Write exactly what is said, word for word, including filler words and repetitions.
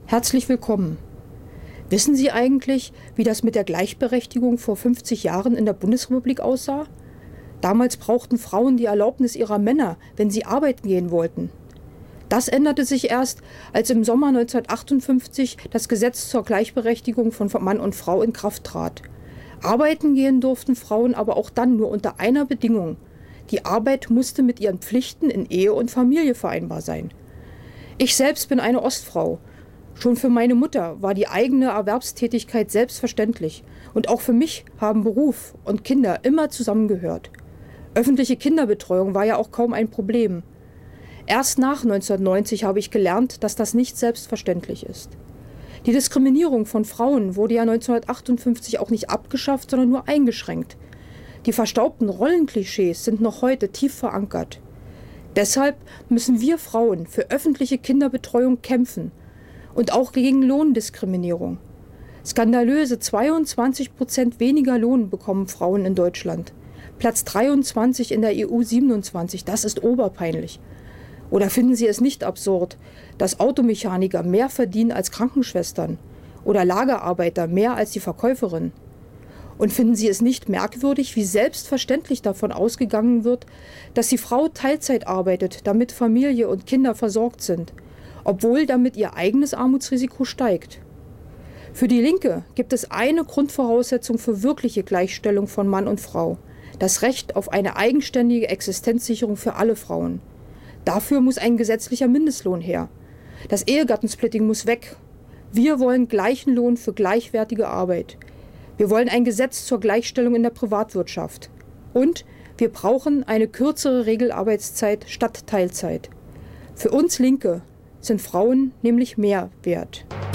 Herzlich willkommen. Wissen Sie eigentlich, wie das mit der Gleichberechtigung vor fünfzig Jahren in der Bundesrepublik aussah? Damals brauchten Frauen die Erlaubnis ihrer Männer, wenn sie arbeiten gehen wollten. Das änderte sich erst, als im Sommer neunzehnhundertachtundfünfzig das Gesetz zur Gleichberechtigung von Mann und Frau in Kraft trat. Arbeiten gehen durften Frauen aber auch dann nur unter einer Bedingung: Die Arbeit musste mit ihren Pflichten in Ehe und Familie vereinbar sein. Ich selbst bin eine Ostfrau. Schon für meine Mutter war die eigene Erwerbstätigkeit selbstverständlich. Und auch für mich haben Beruf und Kinder immer zusammengehört. Öffentliche Kinderbetreuung war ja auch kaum ein Problem. Erst nach neunzehnhundertneunzig habe ich gelernt, dass das nicht selbstverständlich ist. Die Diskriminierung von Frauen wurde ja neunzehnhundertachtundfünfzig auch nicht abgeschafft, sondern nur eingeschränkt. Die verstaubten Rollenklischees sind noch heute tief verankert. Deshalb müssen wir Frauen für öffentliche Kinderbetreuung kämpfen und auch gegen Lohndiskriminierung. Skandalöse zweiundzwanzig Prozent weniger Lohn bekommen Frauen in Deutschland. Platz dreiundzwanzig in der E U siebenundzwanzig, das ist oberpeinlich. Oder finden Sie es nicht absurd, dass Automechaniker mehr verdienen als Krankenschwestern oder Lagerarbeiter mehr als die Verkäuferin? Und finden Sie es nicht merkwürdig, wie selbstverständlich davon ausgegangen wird, dass die Frau Teilzeit arbeitet, damit Familie und Kinder versorgt sind, obwohl damit ihr eigenes Armutsrisiko steigt? Für die Linke gibt es eine Grundvoraussetzung für wirkliche Gleichstellung von Mann und Frau: das Recht auf eine eigenständige Existenzsicherung für alle Frauen. Dafür muss ein gesetzlicher Mindestlohn her. Das Ehegattensplitting muss weg. Wir wollen gleichen Lohn für gleichwertige Arbeit. Wir wollen ein Gesetz zur Gleichstellung in der Privatwirtschaft. Und wir brauchen eine kürzere Regelarbeitszeit statt Teilzeit. Für uns Linke sind Frauen nämlich mehr wert.